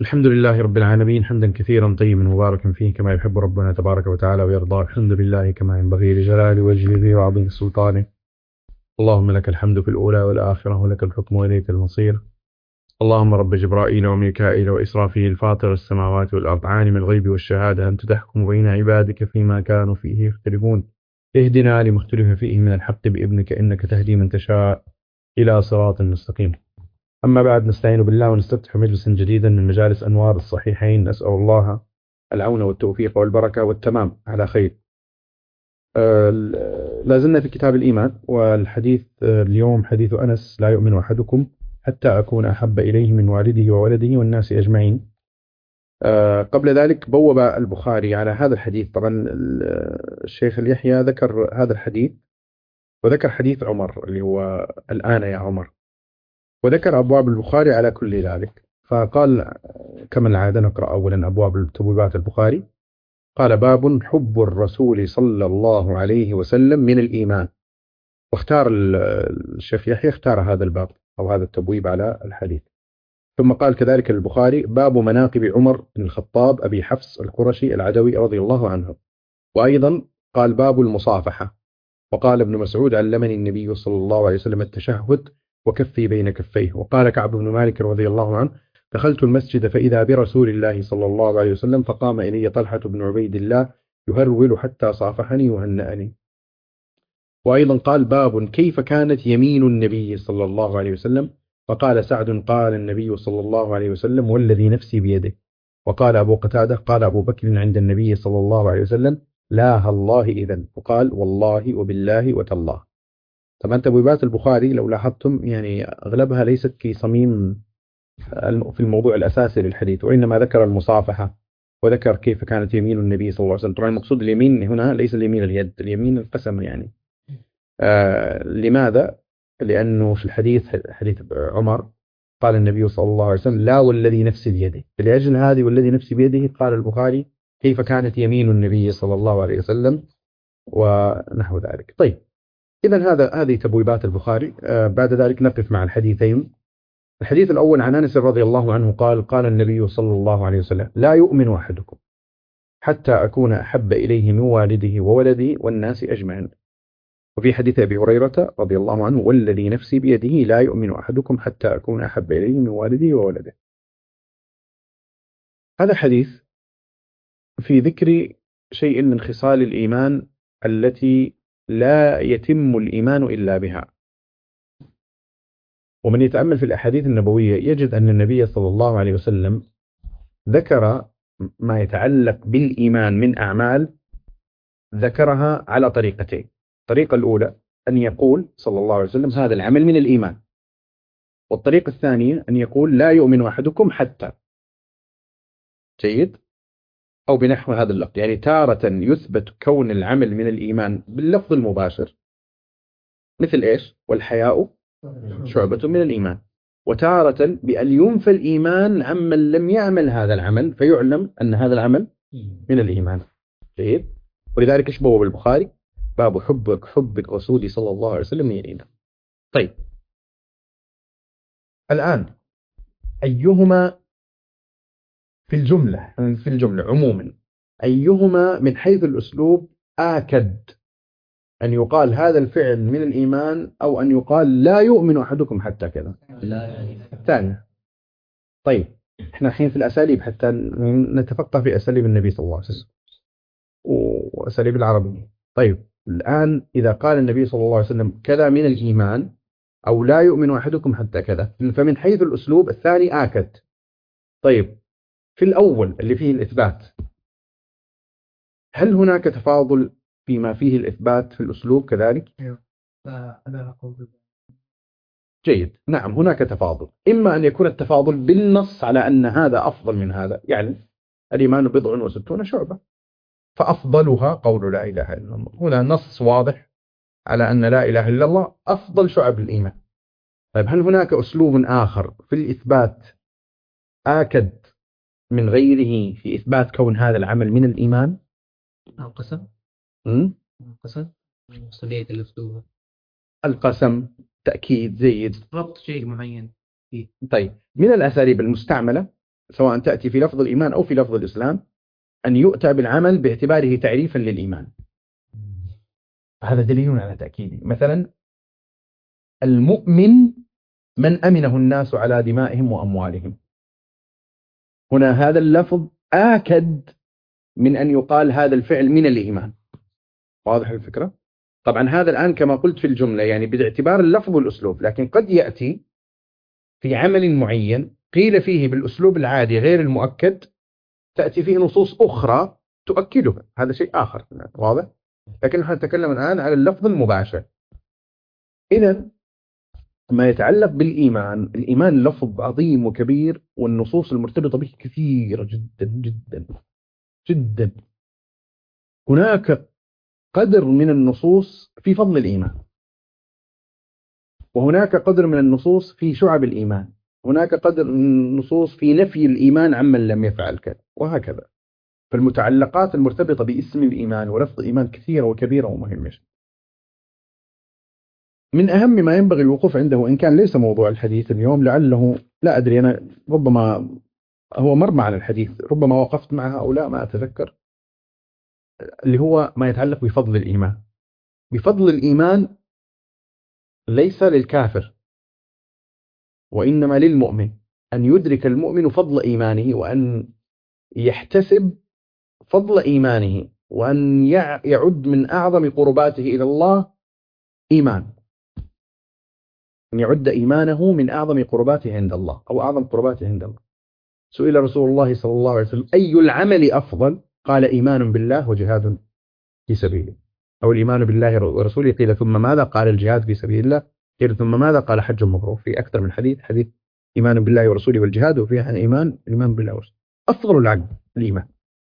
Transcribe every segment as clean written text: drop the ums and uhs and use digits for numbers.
الحمد لله رب العالمين، حمدا كثيرا طيبا مباركا فيه كما يحب ربنا تبارك وتعالى ويرضى. الحمد لله كما ينبغي لجلال وجهه وعظيم سلطانه. اللهم لك الحمد في الأولى والآخرة، ولك الحكم وإليك المصير. اللهم رب جبرائيل وميكائيل وإسرافيل فاطر السماوات والأرض، عالم الغيب والشهادة، أنت تحكم بين عبادك فيما كانوا فيه يختلفون. اهدنا لما اختلف فيه من الحق بإذنك، إنك تهدي من تشاء إلى صراط مستقيم. أما بعد، نستعين بالله ونستفتح مجلسا جديدا من مجالس أنوار الصحيحين، نسأل الله العون والتوفيق والبركة والتمام على خير. لازلنا في كتاب الإيمان، والحديث اليوم حديث أنس: لا يؤمن أحدكم حتى أكون أحب إليه من والده وولده والناس أجمعين. قبل ذلك بوب البخاري على هذا الحديث. طبعا الشيخ اليحيى ذكر هذا الحديث، وذكر حديث عمر اللي هو الآن يا عمر، وذكر أبواب البخاري على كل ذلك. فقال كما العادة نقرأ أولا أبواب تبويبات البخاري. قال: باب حب الرسول صلى الله عليه وسلم من الإيمان. واختار الشيخ يحيى اختار هذا الباب أو هذا التبويب على الحديث. ثم قال كذلك البخاري: باب مناقب عمر بن الخطاب أبي حفص القرشي العدوي رضي الله عنه. وأيضا قال: باب المصافحة. وقال ابن مسعود: علمني النبي صلى الله عليه وسلم التشهد وكفي بين كفيه. وقال كعب بن مالك رضي الله عنه: دخلت المسجد فإذا برسول الله صلى الله عليه وسلم، فقام إلي طلحة بن عبيد الله يهرول حتى صافحني وهنأني. وأيضا قال: باب كيف كانت يمين النبي صلى الله عليه وسلم. فقال سعد: قال النبي صلى الله عليه وسلم: والذي نفسي بيده. وقال أبو قتادة: قال أبو بكر عند النبي صلى الله عليه وسلم: لا الله إذن. وقال: والله وبالله وتالله. طبعا تبويبات البخاري لو لاحظتم يعني أغلبها ليست في صميم في الموضوع الأساسي للحديث، وإنما ذكر المصافحة وذكر كيف كانت يمين النبي صلى الله عليه وسلم. طبعا المقصود اليمين هنا ليس اليمين اليد، اليمين القسم يعني. لماذا؟ لأنه في الحديث حديث عمر قال النبي صلى الله عليه وسلم: لا والذي نفسي بيده. لأجل هذه والذي نفسي بيده قال البخاري: كيف كانت يمين النبي صلى الله عليه وسلم ونحو ذلك. طيب، إذا هذه تبويبات البخاري. بعد ذلك نقف مع الحديثين. الحديث الأول عن أنس رضي الله عنه قال: قال النبي صلى الله عليه وسلم: لا يؤمن أحدكم حتى أكون أحب إليه من والده وولده والناس أجمعين. وفي حديث أبي هريرة رضي الله عنه: والذي نفسي بيده لا يؤمن أحدكم حتى أكون أحب إليه من والده وولده. هذا حديث في ذكر شيء من خصال الإيمان التي لا يتم الإيمان إلا بها. ومن يتأمل في الأحاديث النبوية يجد أن النبي صلى الله عليه وسلم ذكر ما يتعلق بالإيمان من أعمال، ذكرها على طريقتين. الطريقة الأولى أن يقول صلى الله عليه وسلم: هذا العمل من الإيمان. والطريقة الثانية أن يقول: لا يؤمن أحدكم حتى. جيد؟ أو بنحو هذا اللفظ، يعني تارة يثبت كون العمل من الإيمان باللفظ المباشر، مثل إيش؟ والحياء شعبة من الإيمان. وتارة بأن ينفى الإيمان عمن لم يعمل هذا العمل فيعلم أن هذا العمل من الإيمان. جيد؟ ولذلك اشبهوا بالبخاري: باب حب الرسول صلى الله عليه وسلم من الإيمان. طيب، الآن أيهما في الجملة عموما، أيهما من حيث الأسلوب آكد أن يقال هذا الفعل من الإيمان، أو أن يقال لا يؤمن أحدكم حتى كذا؟ الثانية. طيب، احنا الحين في الأساليب حتى نتفقه في أساليب النبي صلى الله عليه وسلم وأساليب العربية. طيب، الآن إذا قال النبي صلى الله عليه وسلم كذا من الإيمان أو لا يؤمن أحدكم حتى كذا، فمن حيث الأسلوب الثاني آكد. طيب، في الأول اللي فيه الإثبات، هل هناك تفاضل فيما فيه الإثبات في الأسلوب كذلك؟ جيد، نعم، هناك تفاضل. إما أن يكون التفاضل بالنص على أن هذا أفضل من هذا، يعني الإيمان 60 شعبة فأفضلها قول لا إله إلا الله. هنا نص واضح على أن لا إله إلا الله أفضل شعب الإيمان. طيب، هل هناك أسلوب آخر في الإثبات آكد من غيره في إثبات كون هذا العمل من الإيمان؟ القسم. القسم صلية الأسلوب. القسم، تأكيد، زيد، ربط شيء معين فيه. طيب، من الأساليب المستعملة سواء تأتي في لفظ الإيمان أو في لفظ الإسلام، أن يؤتى بالعمل باعتباره تعريفا للإيمان. هذا دليل على تأكيده. مثلا المؤمن من أمنه الناس على دمائهم وأموالهم. هنا هذا اللفظ آكد من أن يقال هذا الفعل من الإيمان. واضح الفكرة؟ طبعا هذا الآن كما قلت في الجملة يعني باعتبار اللفظ والأسلوب، لكن قد يأتي في عمل معين قيل فيه بالأسلوب العادي غير المؤكد، تأتي فيه نصوص أخرى تؤكده، هذا شيء آخر. واضح؟ لكن نحن نتكلم الآن على اللفظ المباشر. إذا ما يتعلق بالإيمان، الإيمان لفظ عظيم وكبير، والنصوص المرتبطة به كثيرة جدا جدا جدا. هناك قدر من النصوص في فضل الإيمان، وهناك قدر من النصوص في شعب الإيمان، هناك قدر من النصوص في نفي الإيمان عمن لم يفعل كذا، وهكذا. فالمتعلقات المرتبطة باسم الإيمان ولفظ الإيمان كثيرة وكبيرة ومهمة. من أهم ما ينبغي الوقوف عنده، وإن كان ليس موضوع الحديث اليوم، لعله لا أدري، أنا ربما هو مر معنا الحديث، ربما وقفت معها أو لا ما أتذكر، اللي هو ما يتعلق بفضل الإيمان. بفضل الإيمان ليس للكافر، وإنما للمؤمن، أن يدرك المؤمن فضل إيمانه، وأن يحتسب فضل إيمانه، وأن يعد من أعظم قرباته إلى الله إيمان، أن يعد إيمانه من أعظم قرباته عند الله، أو أعظم قرباته عند الله. سئل رسول الله صلى الله عليه وسلم أي العمل أفضل؟ قال إيمان بالله وجهاد في سبيله، أو الإيمان بالله ورسوله. قيل ثم ماذا؟ قال الجهاد في سبيل الله. قيل ثم ماذا؟ قال حج مبرور. في أكثر من حديث إيمان بالله ورسوله والجهاد، وفيها الإيمان بالله ورسوله. أفضل العمل الإيمان.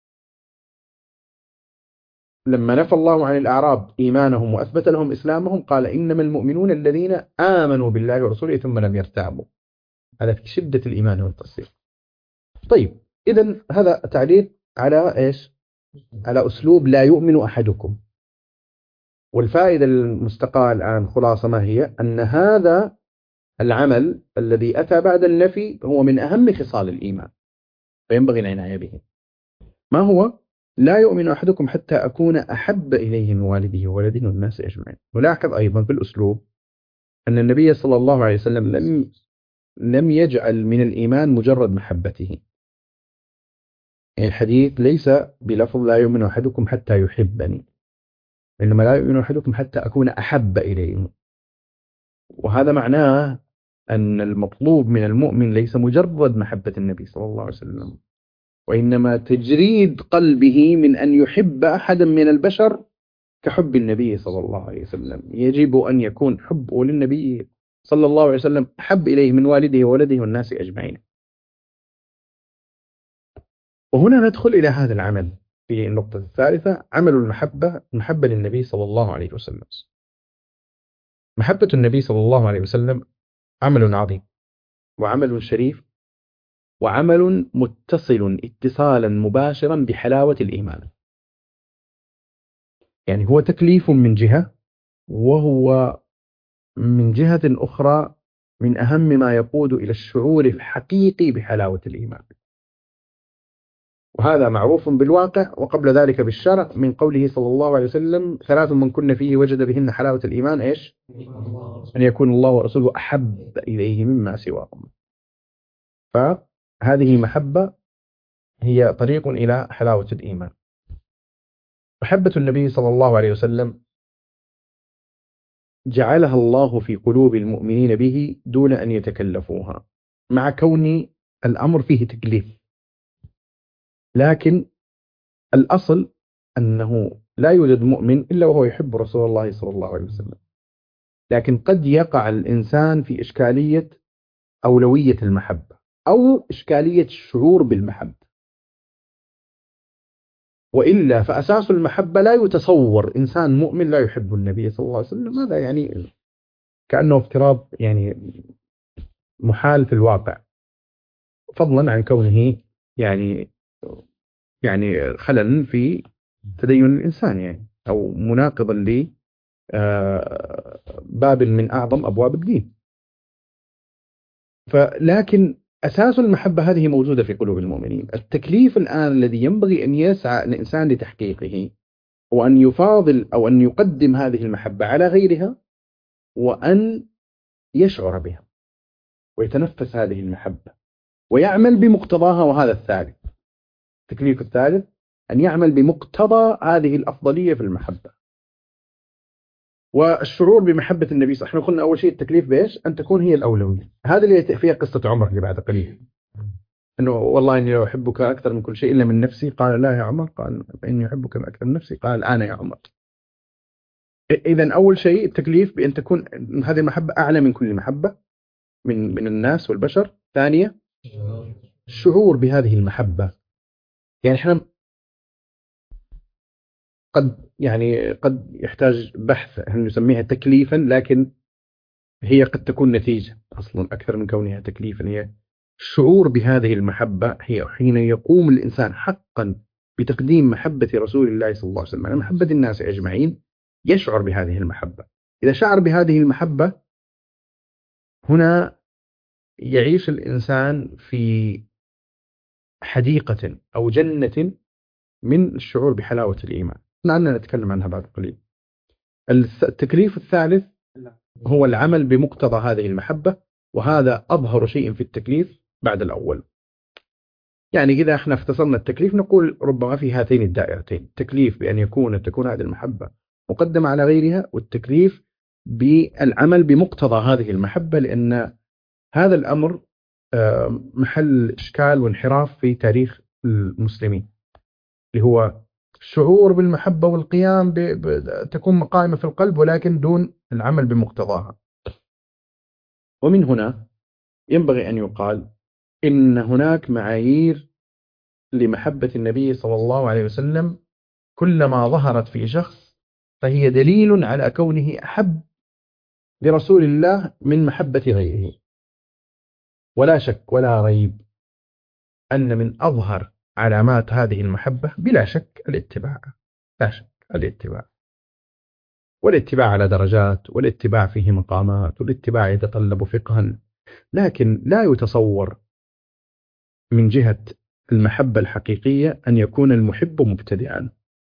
لما نفى الله عن الأعراب إيمانهم وأثبت لهم إسلامهم، قال إنما المؤمنون الذين آمنوا بالله ورسوله ثم لم يرتابوا. هذا في شدة الإيمان والتصديق. طيب، إذن هذا تعليق على إيش؟ على أسلوب لا يؤمن أحدكم. والفائدة المستقاة الآن خلاصة ما هي؟ أن هذا العمل الذي أتى بعد النفي هو من أهم خصال الإيمان، فينبغي العناية به. ما هو؟ لا يؤمن أحدكم حتى أكون أحب إليه من والده وولده والناس أجمعين. نلاحظ أيضا في الأسلوب أن النبي صلى الله عليه وسلم لم يجعل من الإيمان مجرد محبته. يعني الحديث ليس بلفظ لا يؤمن أحدكم حتى يحبني، إنما لا يؤمن أحدكم حتى أكون أحب إليه. وهذا معناه أن المطلوب من المؤمن ليس مجرد محبة النبي صلى الله عليه وسلم، وإنما تجريد قلبه من أن يحب أحدا من البشر كحب النبي صلى الله عليه وسلم. يجب أن يكون حبه للنبي صلى الله عليه وسلم أحب إليه من والده وولده والناس أجمعين. وهنا ندخل إلى هذا العمل في النقطة الثالثة، عمل المحبة للنبي صلى الله عليه وسلم. محبة النبي صلى الله عليه وسلم عمل عظيم وعمل شريف وعمل متصل اتصالا مباشرا بحلاوة الإيمان. يعني هو تكليف من جهة، وهو من جهة أخرى من أهم ما يقود إلى الشعور الحقيقي بحلاوة الإيمان. وهذا معروف بالواقع وقبل ذلك بالشرع، من قوله صلى الله عليه وسلم: 3 من كن فيه وجد بهن حلاوة الإيمان، إيش؟ أن يكون الله ورسوله أحب إليه مما سواهم. فهذه محبة هي طريق إلى حلاوة الإيمان. محبة النبي صلى الله عليه وسلم جعلها الله في قلوب المؤمنين به دون أن يتكلفوها، مع كون الأمر فيه تكليف، لكن الأصل أنه لا يوجد مؤمن إلا وهو يحب رسول الله صلى الله عليه وسلم. لكن قد يقع الإنسان في إشكالية أولوية المحبة أو إشكالية الشعور بالمحبة، وإلا فأساس المحبة لا يتصور إنسان مؤمن لا يحب النبي صلى الله عليه وسلم. هذا يعني كأنه افتراض يعني محال في الواقع، فضلا عن كونه يعني خلل في تدين الإنسان، يعني أو مناقضا ل باب من أعظم أبواب الدين. لكن أساس المحبة هذه موجودة في قلوب المؤمنين. التكليف الآن الذي ينبغي أن يسعى الإنسان لتحقيقه هو أن يفاضل أو أن يقدم هذه المحبة على غيرها، وأن يشعر بها ويتنفس هذه المحبة ويعمل بمقتضاها. وهذا الثالث، التكليف الثالث أن يعمل بمقتضى هذه الأفضلية في المحبة والشعور بمحبة النبي صلى الله عليه وسلم. احنا قلنا أول شيء التكليف بإيش؟ أن تكون هي الأولوية. هذا اللي يأتي فيها قصة عمر اللي بعد قليل، أنه والله إني لو أحبك أكثر من كل شيء إلا من نفسي. قال لا يا عمر. قال فإني أحبك أكثر من نفسي. قال أنا يا عمر. إذن أول شيء التكليف بأن تكون هذه المحبة أعلى من كل محبة من الناس والبشر. ثانية الشعور بهذه المحبة. يعني احنا قد يحتاج بحث هل نسميها تكليفا، لكن هي قد تكون نتيجة أصلا أكثر من كونها تكليفا. هي الشعور بهذه المحبة هي حين يقوم الإنسان حقا بتقديم محبة رسول الله صلى الله عليه وسلم على محبة الناس أجمعين، يشعر بهذه المحبة. إذا شعر بهذه المحبة هنا يعيش الإنسان في حديقة أو جنة من الشعور بحلاوة الإيمان. نحن نتكلم عنها بعد قليل. التكليف الثالث هو العمل بمقتضى هذه المحبة، وهذا أظهر شيء في التكليف بعد الأول. يعني إذا احنا اختصرنا التكليف نقول ربما في هاتين الدائرتين: التكليف بأن تكون هذه المحبة مقدمة على غيرها، والتكليف بالعمل بمقتضى هذه المحبة، لأن هذا الأمر محل إشكال وانحراف في تاريخ المسلمين، اللي هو الشعور بالمحبة والقيام تكون قائمة في القلب ولكن دون العمل بمقتضاها. ومن هنا ينبغي أن يقال إن هناك معايير لمحبة النبي صلى الله عليه وسلم، كلما ظهرت في شخص فهي دليل على كونه أحب لرسول الله من محبة غيره. ولا شك ولا ريب أن من أظهر علامات هذه المحبة بلا شك الاتباع. لا شك الاتباع، والاتباع على درجات، والاتباع فيه مقامات، والاتباع يتطلب فقها، لكن لا يتصور من جهة المحبة الحقيقية أن يكون المحب مبتدعا.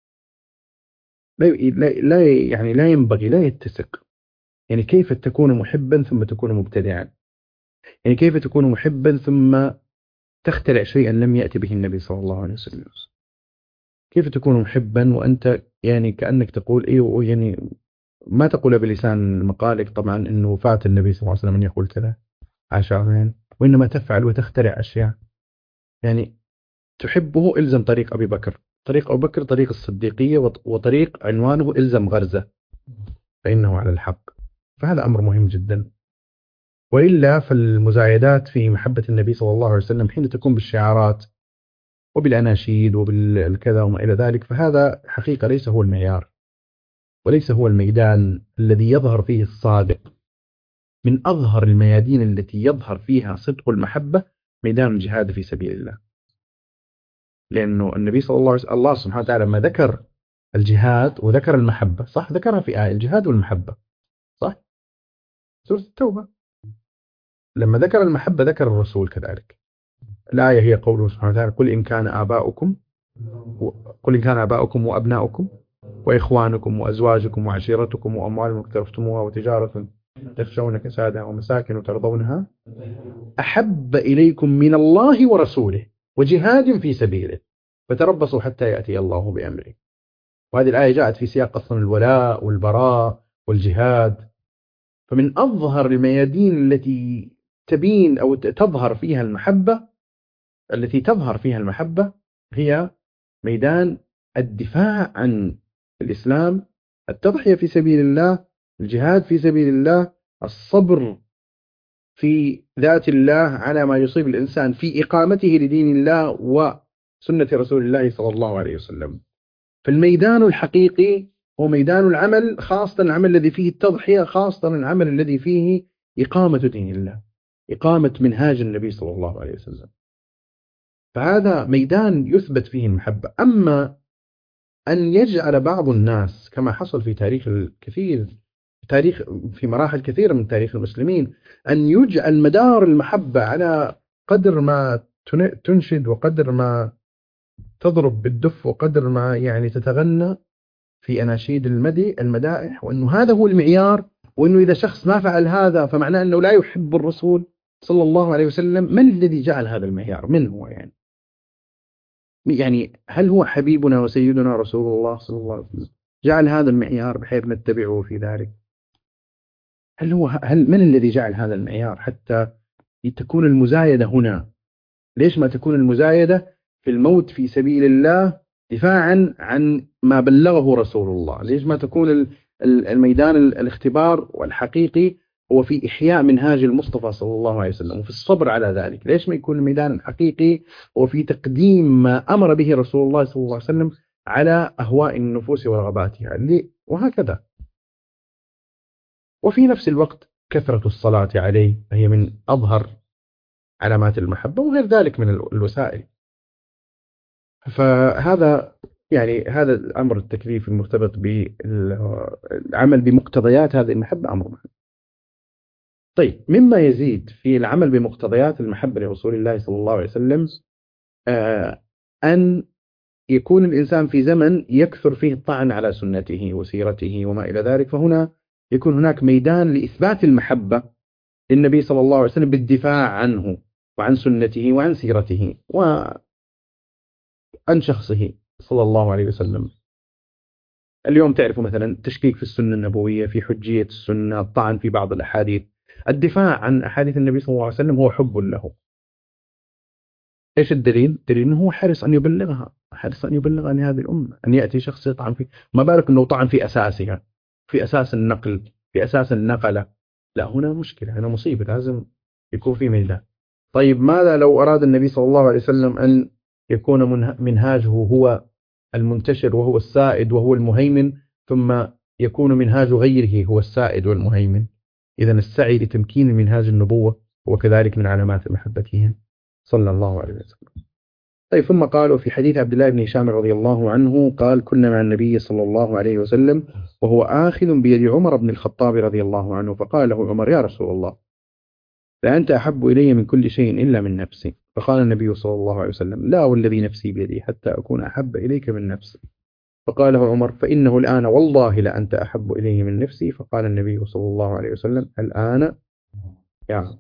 لا ينبغي، لا يتسق. يعني كيف تكون محبا ثم تكون مبتدعا؟ يعني كيف تكون محبا ثم تخترع شيئا لم يأتي به النبي صلى الله عليه وسلم؟ كيف تكون محبا وأنت يعني كأنك تقول إيه، يعني ما تقول بلسان مقالك طبعا إنه فات النبي صلى الله عليه وسلم أن يقول كذا عشان، وإنما تفعل وتخترع أشياء. يعني تحبه إلزم طريق أبي بكر، طريق أبو بكر طريق الصديقية، وطريق عنوانه إلزم غرزة فإنه على الحق. فهذا أمر مهم جدا. وإلا فالمزايدات في محبة النبي صلى الله عليه وسلم حين تكون بالشعارات وبالأناشيد وبالكذا وما إلى ذلك، فهذا حقيقة ليس هو المعيار، وليس هو الميدان الذي يظهر فيه الصادق. من أظهر الميادين التي يظهر فيها صدق المحبة ميدان الجهاد في سبيل الله. لأنه النبي صلى الله عليه وسلم، الله سبحانه وتعالى لما ذكر الجهاد وذكر المحبة، صح، ذكرها في آية الجهاد والمحبة، صح، سورة التوبة. لما ذكر المحبة ذكر الرسول كذلك. الآية هي قوله سبحانه وتعالى: قل إن كان آباؤكم وأبناؤكم وإخوانكم وأزواجكم وعشيرتكم وأموال اقترفتموها وتجارة تخشون كسادها ومساكن ترضونها أحب إليكم من الله ورسوله وجهاد في سبيله فتربصوا حتى يأتي الله بأمره. وهذه الآية جاءت في سياق أصلا الولاء والبراء والجهاد. فمن أظهر الميادين التي تبين أو تظهر فيها المحبة هي ميدان الدفاع عن الإسلام، التضحية في سبيل الله، الجهاد في سبيل الله، الصبر في ذات الله على ما يصيب الإنسان في إقامته لدين الله وسنة رسول الله صلى الله عليه وسلم. فالميدان الحقيقي هو ميدان العمل، خاصة العمل الذي فيه التضحية، خاصة العمل الذي فيه إقامة دين الله، إقامة منهاج النبي صلى الله عليه وسلم. فهذا ميدان يثبت فيه المحبة. أما أن يجعل بعض الناس كما حصل في في مراحل كثيرة من تاريخ المسلمين، أن يجعل مدار المحبة على قدر ما تنشد وقدر ما تضرب بالدف وقدر ما يعني تتغنى في أناشيد المدائح، وأنه هذا هو المعيار، وأنه إذا شخص ما فعل هذا فمعناه أنه لا يحب الرسول صلى الله عليه وسلم. من الذي جعل هذا المعيار؟ من هو يعني هل هو حبيبنا وسيدنا رسول الله صلى الله عليه وسلم جعل هذا المعيار بحيث نتبعه في ذلك؟ هل من الذي جعل هذا المعيار حتى تكون المزايدة هنا؟ ليش ما تكون المزايدة في الموت في سبيل الله دفاعا عن ما بلغه رسول الله؟ ليش ما تكون الميدان الاختبار والحقيقي هو في إحياء منهاج المصطفى صلى الله عليه وسلم وفي الصبر على ذلك؟ ليش ما يكون الميدان الحقيقي هو في تقديم ما أمر به رسول الله صلى الله عليه وسلم على أهواء النفوس ورغباتها؟ وهكذا. وفي نفس الوقت كثرة الصلاة عليه هي من أظهر علامات المحبة، وغير ذلك من الوسائل. فهذا يعني هذا الأمر التكليف المرتبط بالعمل بمقتضيات هذه المحبة أمر مهم. طيب، مما يزيد في العمل بمقتضيات المحبة لرسول الله صلى الله عليه وسلم أن يكون الإنسان في زمن يكثر فيه الطعن على سنته وسيرته وما إلى ذلك، فهنا يكون هناك ميدان لإثبات المحبة للنبي صلى الله عليه وسلم بالدفاع عنه وعن سنته وعن سيرته وعن شخصه صلى الله عليه وسلم. اليوم تعرفوا مثلا تشكيك في السنة النبوية، في حجية السنة، الطعن في بعض الأحاديث. الدفاع عن أحاديث النبي صلى الله عليه وسلم هو حب له. إيش الدليل؟ الدليل أنه هو حرص أن يبلغها، حرص أن يبلغها لهذه الأمة. أن يأتي شخص يطعن فيه، ما بالك أنه طعن في أساسها، في أساس النقل، في أساس النقلة. لا، هنا مشكلة، هنا مصيبة، لازم يكون في ميدان. طيب، ماذا لو أراد النبي صلى الله عليه وسلم أن يكون منهاجه هو المنتشر وهو السائد وهو المهيمن، ثم يكون منهاج غيره هو السائد والمهيمن؟ إذن السعي لتمكين منهاج النبوة هو كذلك من علامات محبته صلى الله عليه وسلم. طيب، ثم قالوا في حديث عبد الله بن هشام رضي الله عنه قال: كنا مع النبي صلى الله عليه وسلم وهو آخذ بيد عمر بن الخطاب رضي الله عنه، فقال له عمر: يا رسول الله، لأنت أحب إلي من كل شيء إلا من نفسي. فقال النبي صلى الله عليه وسلم: لا والذي نفسي بيدي حتى أكون أحب إليك من نفسي. فقال له عمر: فإنه الآن والله لأنت أحب إليه من نفسي. فقال النبي صلى الله عليه وسلم: الآن يا عمر.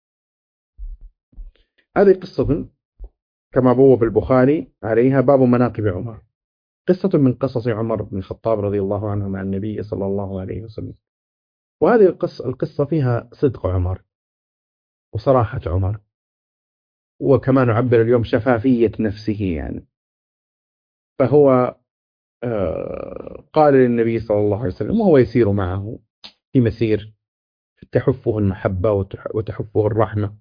هذه قصة كما بوب البخاري عليها باب مناقب عمر، قصة من قصص عمر بن الخطاب رضي الله عنه مع النبي صلى الله عليه وسلم. وهذه القصة فيها صدق عمر وصراحة عمر، وكما نعبر اليوم شفافية نفسه يعني. فهو قال للنبي صلى الله عليه وسلم وهو يسير معه في مسير تحفه المحبة وتحفه الرحمة،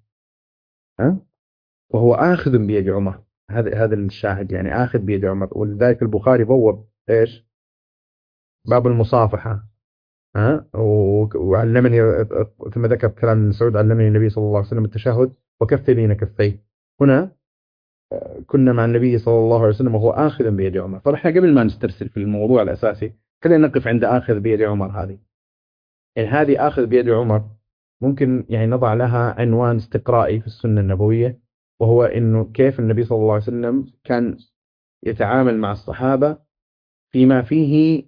وهو آخذ بيد عمر. هذا الشاهد يعني، آخذ بيد عمر. ولذلك البخاري بوب إيش؟ باب المصافحة. وعلمني، ثم ذكر كلام ابن مسعود: علمني النبي صلى الله عليه وسلم التشهد وكف بين كفيه. هنا كنا مع النبي صلى الله عليه وسلم وهو آخذ بيد عمر. فنحن قبل ما نسترسل في الموضوع الأساسي خلينا نقف عند آخذ بيد عمر. هذه يعني هذه آخذ بيد عمر ممكن يعني نضع لها عنوان استقرائي في السنة النبوية، وهو إنه كيف النبي صلى الله عليه وسلم كان يتعامل مع الصحابة فيما فيه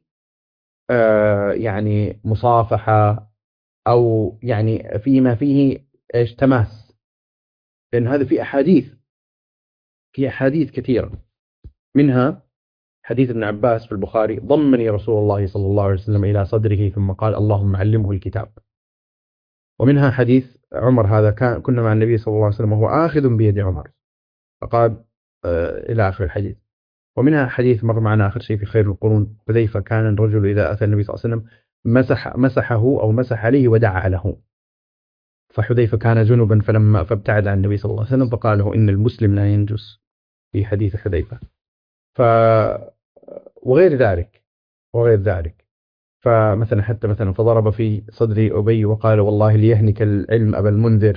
يعني مصافحة، أو يعني فيما فيه إيش تماس. لأن هذا في أحاديث كثيرة، منها حديث ابن عباس في البخاري: ضمني رسول الله صلى الله عليه وسلم إلى صدره ثم قال: اللهم علمه الكتاب. ومنها حديث عمر هذا: كنا مع النبي صلى الله عليه وسلم وهو آخذ بيد عمر، فقال إلى آخر الحديث. ومنها حديث مر معنا آخر شيء في خير القرون: حذيفة كان الرجل إذا أتى النبي صلى الله عليه وسلم مسحه أو مسح عليه ودعا له. فحذيفة كان جنبا فابتعد عن النبي صلى الله عليه وسلم فقال له: إن المسلم لا ينجس، في حديث حذيفة. وغير ذلك. فمثلا حتى مثلا فضرب في صدر أبي وقال: والله ليهنك العلم أبا المنذر.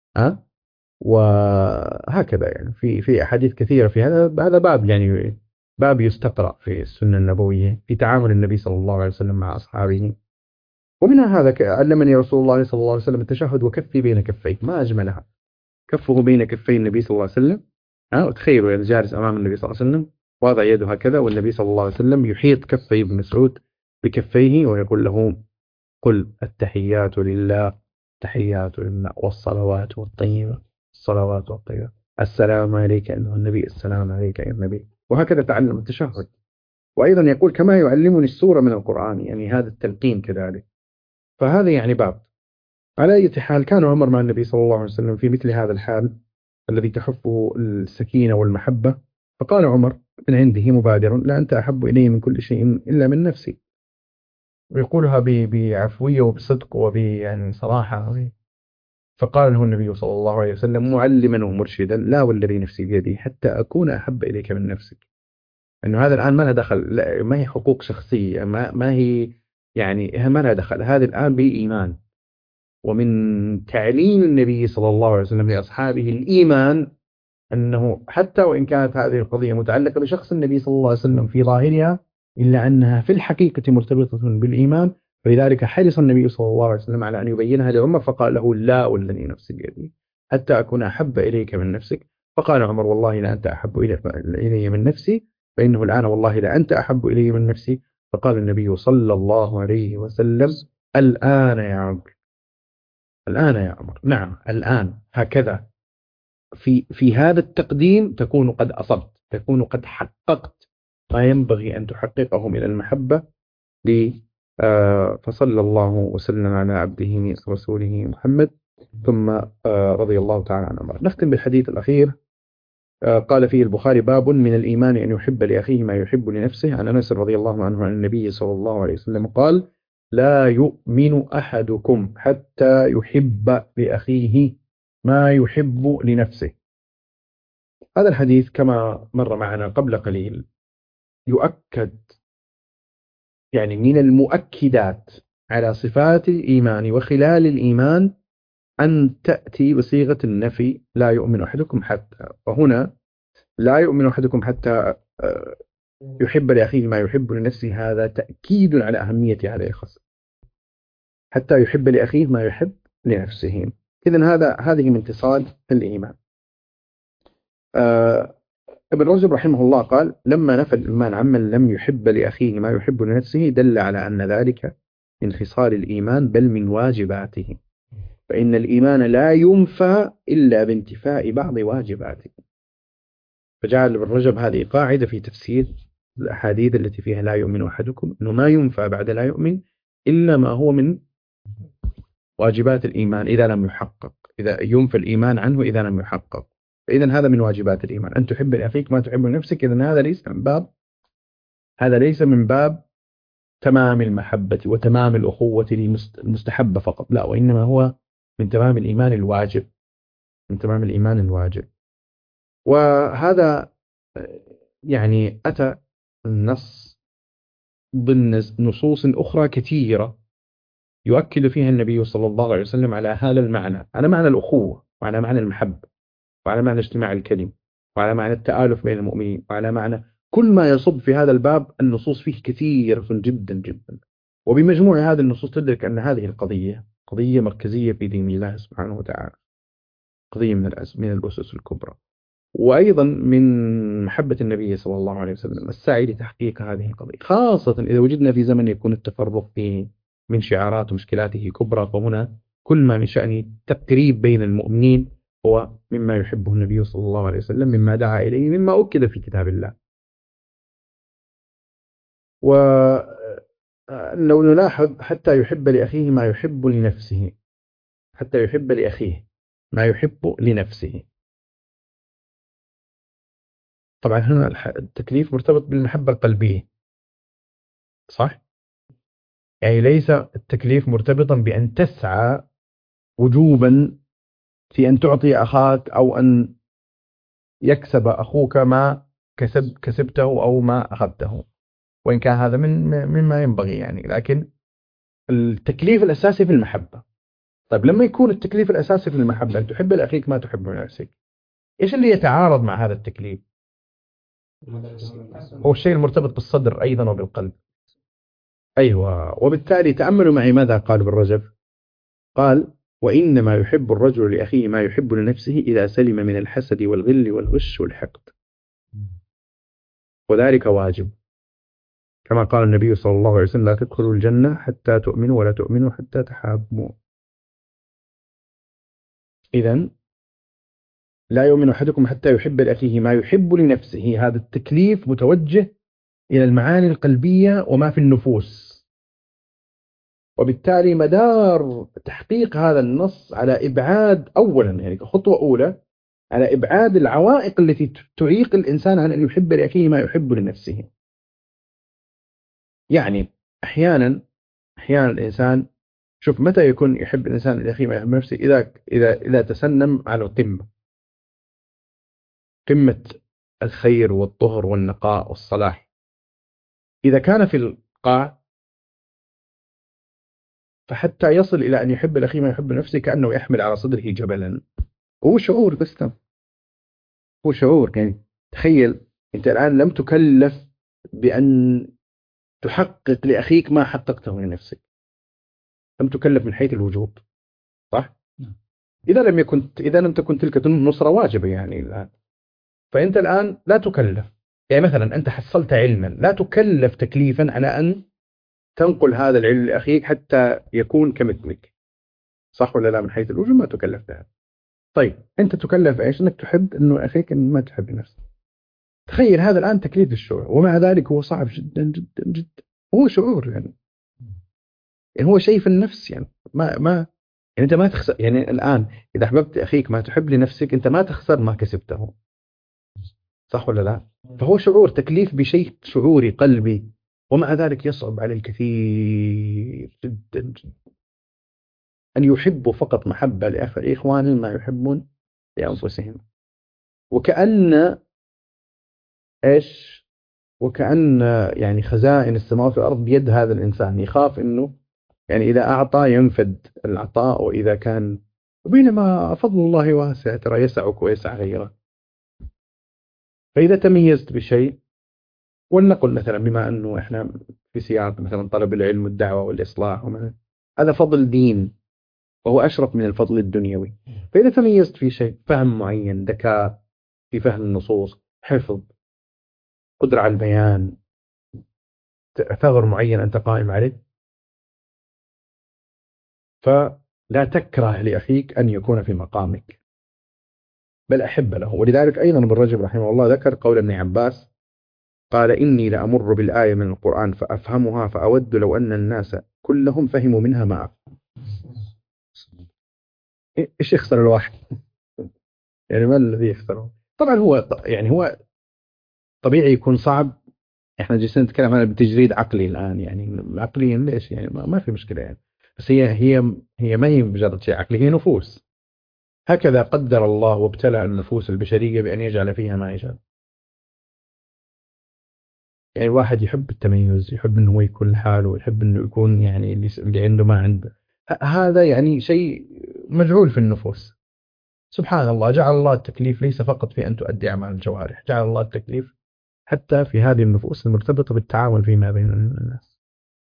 وهكذا يعني في أحاديث كثيرة في هذا باب، يعني باب يستقرأ في السنة النبوية في تعامل النبي صلى الله عليه وسلم مع أصحابه. ومنها هذا: علمني رسول الله صلى الله عليه وسلم التشهد وكفي بين كفيه. ما أجملها، كفه بين كفي النبي صلى الله عليه وسلم. وتخيلوا يعني جالس أمام النبي صلى الله عليه وسلم واضع يده هكذا، والنبي صلى الله عليه وسلم يحيط كفي ابن مسعود بكفيه ويقول له: قل التحيات لله، التحيات لله والصلوات والطيبة، الصلوات والطيبة، السلام عليك أيها النبي، السلام عليك أيها النبي. وهكذا تعلم التشهد. وأيضا يقول: كما يعلمني السورة من القرآن، يعني هذا التلقين كذلك. فهذا يعني باب. على أي حال، كان عمر مع النبي صلى الله عليه وسلم في مثل هذا الحال الذي تحفه السكينة والمحبة. فقال عمر من عنده مبادر: لا أنت أحب إلي من كل شيء إلا من نفسي. ويقولها بعفوية وبصدق يعني صراحة. فقال له النبي صلى الله عليه وسلم معلما ومرشدا: لا والذي نفسي بيدي حتى أكون أحب إليك من نفسك. أنه هذا الآن ما لها دخل، لا ما هي حقوق شخصية، ما هي يعني ما لها دخل، هذا الآن بإيمان. ومن تعليم النبي صلى الله عليه وسلم لأصحابه الإيمان أنه حتى وإن كانت هذه القضية متعلقة بشخص النبي صلى الله عليه وسلم في ظاهرها، إلا أنها في الحقيقة مرتبطة بالإيمان. فلذلك حرص النبي صلى الله عليه وسلم على أن يبينها لعمر، فقال له: لا والذي نفسي بيدي حتى أكون أحب إليك من نفسك. فقال عمر: والله لا أنت أحب إلي من نفسي، فإنه الآن والله لا أنت أحب إلي من نفسي. فقال النبي صلى الله عليه وسلم: الآن يا عمر، الآن يا عمر، نعم الآن، هكذا في هذا التقديم تكون قد أصبت، تكون قد حققت ما ينبغي أن تحققه من المحبة فصلى الله وسلم على عبده ورسوله محمد. ثم رضي الله تعالى عن عمر. نختم بالحديث الأخير. قال فيه البخاري: باب من الإيمان أن يحب لأخيه ما يحب لنفسه. عن أنس رضي الله عنه عن النبي صلى الله عليه وسلم قال: لا يؤمن أحدكم حتى يحب لأخيه ما يحب لنفسه. هذا الحديث كما مر معنا قبل قليل يؤكد، يعني من المؤكدات على صفات الإيمان وخلال الإيمان أن تأتي بصيغة النفي: لا يؤمن أحدكم حتى. وهنا لا يؤمن أحدكم حتى يحب لأخيه ما يحب لنفسه، هذا تأكيد على أهمية هذه الخصلة، حتى يحب لأخيه ما يحب لنفسه. إذن هذه من اتصال الإيمان. ابن رجب رحمه الله قال: لما نفى الإيمان عمن لم يحب لأخيه ما يحب لنفسه دل على أن ذلك من خصال الإيمان بل من واجباته، فإن الإيمان لا ينفى إلا بانتفاء بعض واجباته. فجعل ابن رجب هذه قاعدة في تفسير الأحاديث التي فيها لا يؤمن أحدكم، أنه ما ينفى بعد لا يؤمن إلا ما هو من واجبات الإيمان إذا لم يحقق، إذا ينفى الإيمان عنه إذا لم يحقق. فإذن هذا من واجبات الإيمان، أن تحب لأخيك ما تحب لنفسك. إذن هذا ليس من باب تمام المحبة وتمام الأخوة المستحبة فقط، لا، وإنما هو من تمام الإيمان الواجب، من تمام الإيمان الواجب. وهذا يعني أتى النص ضمن نصوص أخرى كثيرة يؤكد فيها النبي صلى الله عليه وسلم على هذا المعنى، على معنى الأخوة، وعلى معنى المحبة، وعلى معنى اجتماع الكلم، وعلى معنى التآلف بين المؤمنين، وعلى معنى كل ما يصب في هذا الباب. النصوص فيه كثيرة جدا جدا، وبمجموع هذه النصوص تدرك أن هذه القضية قضية مركزية في دين الله سبحانه وتعالى، قضية من الأسس الكبرى. وأيضا من محبة النبي صلى الله عليه وسلم السعي لتحقيق هذه القضية، خاصة إذا وجدنا في زمن يكون التفرق فيه من شعارات ومشكلاته كبرى. فهنا كل ما من شأن التقريب بين المؤمنين هو مما يحبه النبي صلى الله عليه وسلم، مما دعا إليه، مما أكد في كتاب الله. ولو نلاحظ: حتى يحب لأخيه ما يحب لنفسه، حتى يحب لأخيه ما يحب لنفسه. طبعا هنا التكليف مرتبط بالمحبة القلبية، صح؟ يعني ليس التكليف مرتبطا بأن تسعى وجوبا في أن تعطي أخاك أو أن يكسب أخوك ما كسبته أو ما أخذته، وإن كان هذا مما ينبغي يعني، لكن التكليف الأساسي في المحبة. طيب لما يكون التكليف الأساسي في المحبة أن تحب لأخيك ما تحب لنفسك، إيش اللي يتعارض مع هذا التكليف؟ هو الشيء المرتبط بالصدر أيضا وبالقلب. أيوة. وبالتالي تأملوا معي ماذا قال ابن رجب. قال: وإنما يحب الرجل لأخيه ما يحب لنفسه إذا سلم من الحسد والغل والغش والحقد، وذلك واجب، كما قال النبي صلى الله عليه وسلم: لا تدخلوا الجنة حتى تؤمنوا ولا تؤمنوا حتى تحابوا. إذن لا يؤمن أحدكم حتى يحب لأخيه ما يحب لنفسه. هذا التكليف متوجه إلى المعاني القلبية وما في النفوس، وبالتالي مدار تحقيق هذا النص على إبعاد، أولا يعني خطوة أولى، على إبعاد العوائق التي تعيق الإنسان عن أن يحب لأخيه ما يحب لنفسه. يعني أحيانا الإنسان، شوف متى يكون يحب الإنسان لأخيه ما يحب لنفسه؟ إذا تسنم على القمة، قمة الخير والطهر والنقاء والصلاح. إذا كان في القاع، فحتى يصل إلى أن يحب الأخي ما يحب نفسه كأنه يحمل على صدره جبلا. هو شعور بس، هو شعور. يعني تخيل أنت الآن لم تكلف بأن تحقق لأخيك ما حققته لنفسك، لم تكلف من حيث الوجوب، صح؟ إذا لم تكن تلك النصرة واجبة يعني الآن، فأنت الآن لا تكلف. يعني مثلا أنت حصلت علما، لا تكلف تكليفا على أن تنقل هذا العلم لأخيك حتى يكون كمثلك، صح ولا لا؟ من حيث الوجوب ما تكلف بهذا. طيب أنت تكلف إيش؟ أنك تحب أنه أخيك أن ما تحب نفسك. تخيل هذا الآن تكليف الشعور، ومع ذلك هو صعب جدا جدا جدا. هو شعور يعني هو شيء في النفس. يعني ما يعني أنت ما تخسر. يعني الآن إذا أحببت أخيك ما تحب لنفسك، أنت ما تخسر ما كسبته، صح ولا لا؟ فهو شعور، تكليف بشيء شعوري قلبي، ومع ذلك يصعب على الكثير جدا جدا أن يحبوا فقط محبة لإخوانهم ما يحبون لأنفسهم. وكأن إيش؟ وكأن يعني خزائن السماوات والأرض بيد هذا الإنسان، يخاف إنه يعني إذا أعطى ينفد العطاء، وإذا كان، بينما فضل الله واسع، ترى يسعك ويسع غيره. فإذا تميزت بشيء، ولنقل مثلا بما أنه إحنا في سياق مثلا طلب العلم والدعوة والإصلاح، هذا فضل دين وهو أشرف من الفضل الدنيوي. فإذا تميزت في شيء، فهم معين، ذكاء في فهم النصوص، حفظ، قدرة على البيان، ثغر معين أنت قائم عليه، فلا تكره لأخيك أن يكون في مقامك، بل أحب له. ولذلك أيضا ابن رجب رحمه الله ذكر قول ابن عباس قال: إني لأمر بالآية من القرآن فأفهمها فأود لو أن الناس كلهم فهموا منها ما أفهم. إيش يخسر الواحد؟ يعني ما الذي يخسره؟ طبعا هو طبيعي يكون صعب. احنا جالسين نتكلم عنها بتجريد عقلي الآن، يعني عقليا ليش؟ يعني ما في مشكلة يعني. بس هي ما هي مجرد شيء عقلي، هي نفوس. هكذا قدر الله وابتلى النفوس البشرية بأن يجعل فيها ما يشاء. يعني الواحد يحب التميز، يحب انه هو يكون لحاله، يحب انه يكون يعني اللي عنده ما عنده. هذا يعني شيء مجعول في النفوس. سبحان الله، جعل الله التكليف ليس فقط في أن تؤدي أعمال الجوارح، جعل الله التكليف حتى في هذه النفوس المرتبطة بالتعامل فيما بين الناس.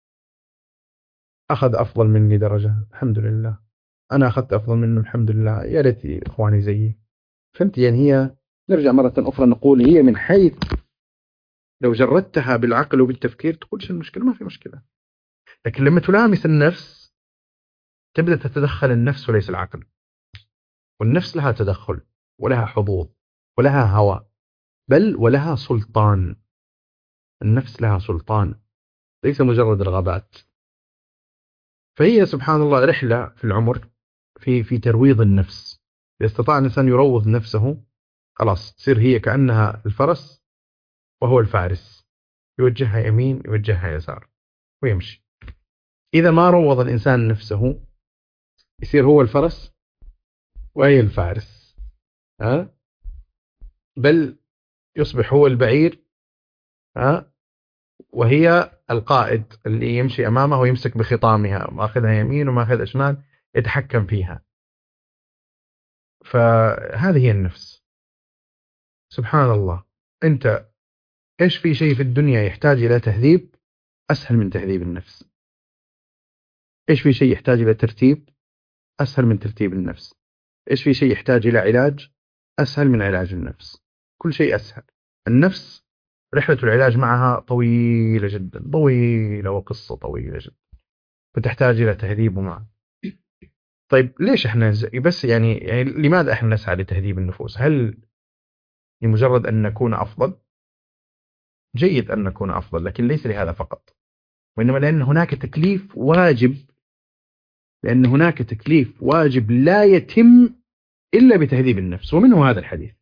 أخذ أفضل مني درجة، الحمد لله. أنا أخذت أفضل منه، الحمد لله. يا ريت إخواني زيي. فهمت؟ يعني هي، نرجع مرة أخرى نقول، هي من حيث لو جردتها بالعقل وبالتفكير تقول شو المشكلة؟ ما في مشكلة. لكن لما تلامس النفس تبدأ تتدخل النفس وليس العقل. والنفس لها تدخل ولها حظوظ ولها هوى، بل ولها سلطان. النفس لها سلطان، ليس مجرد رغبات. فهي سبحان الله رحلة في العمر في ترويض النفس. إذا استطاع الإنسان يروض نفسه، خلاص تصير هي كأنها الفرس وهو الفارس، يوجهها يمين يوجهها يسار ويمشي. إذا ما روض الإنسان نفسه، يصير هو الفرس وهي الفارس، بل يصبح هو البعير، وهي القائد اللي يمشي أمامه ويمسك بخطامها، ماخذها يمين وماخذها شمال، يتحكم فيها. فهذه هي النفس. سبحان الله. أنت إيش في شيء في الدنيا يحتاج إلى تهذيب أسهل من تهذيب النفس؟ إيش في شيء يحتاج إلى ترتيب أسهل من ترتيب النفس. إيش في شيء يحتاج إلى علاج أسهل من علاج النفس؟ كل شيء أسهل. النفس رحلة العلاج معها طويلة جدا، طويلة وقصة طويلة جدا، فتحتاج إلى تهذيب ومع. طيب ليش إحنا بس يعني لماذا إحنا نسعى لتهذيب النفوس؟ هل لمجرد أن نكون أفضل؟ جيد أن نكون أفضل، لكن ليس لهذا فقط، وإنما لأن هناك تكليف واجب، لأن هناك تكليف واجب لا يتم إلا بتهذيب النفس، ومنه هذا الحديث.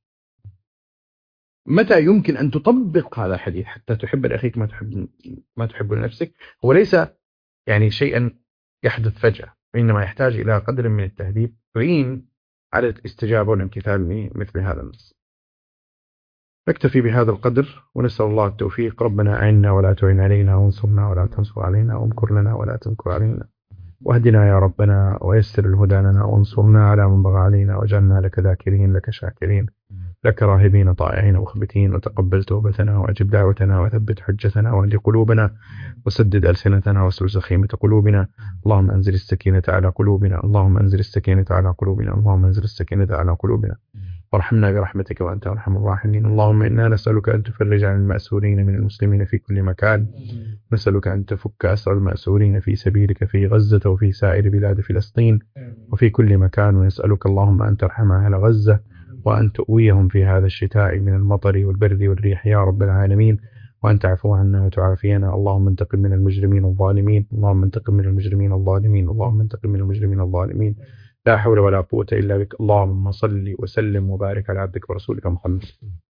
متى يمكن أن تطبق هذا الحديث حتى تحب لأخيك ما تحب لنفسك؟ هو ليس يعني شيئا يحدث فجأة، وإنما يحتاج إلى قدر من التهذيب تعين على الاستجابة والامتثال لمثل هذا النص. نكتفي بهذا القدر ونسأل الله التوفيق. ربنا أعنا ولا تعين علينا، وانصرنا ولا تنصر علينا، وامكر لنا ولا تمكر علينا، واهدنا يا ربنا ويسر الهدى لنا، وانصرنا على من بغى علينا، واجعلنا لك ذاكرين لك شاكرين لك راهبين طائعين مخبتين، وتقبل توبتنا وأجب دعوتنا وثبت حجتنا واهد قلوبنا وسدد ألسنتنا واسلل سخيمة قلوبنا. اللهم أنزل السكينة على قلوبنا، اللهم أنزل السكينة على قلوبنا، اللهم أنزل السكينة على قلوبنا، وارحمنا برحمتك وأنت أرحم الراحمين. اللهم إنا نسألك أن تفرج عن المأسورين من المسلمين في كل مكان، نسألك أن تفك أسر المأسورين في سبيلك في غزة وفي سائر بلاد فلسطين وفي كل مكان، ونسألك اللهم أن ترحم أهل غزة وأن تؤويهم في هذا الشتاء من المطر والبرد والريح يا رب العالمين، وأن تعفو عنا وتعافينا. اللهم انتقم من المجرمين الظالمين، اللهم انتقم من المجرمين الظالمين، اللهم انتقم من المجرمين الظالمين. لا حول ولا قوة إلا بك. اللهم صل وسلم وبارك على عبدك ورسولك محمد.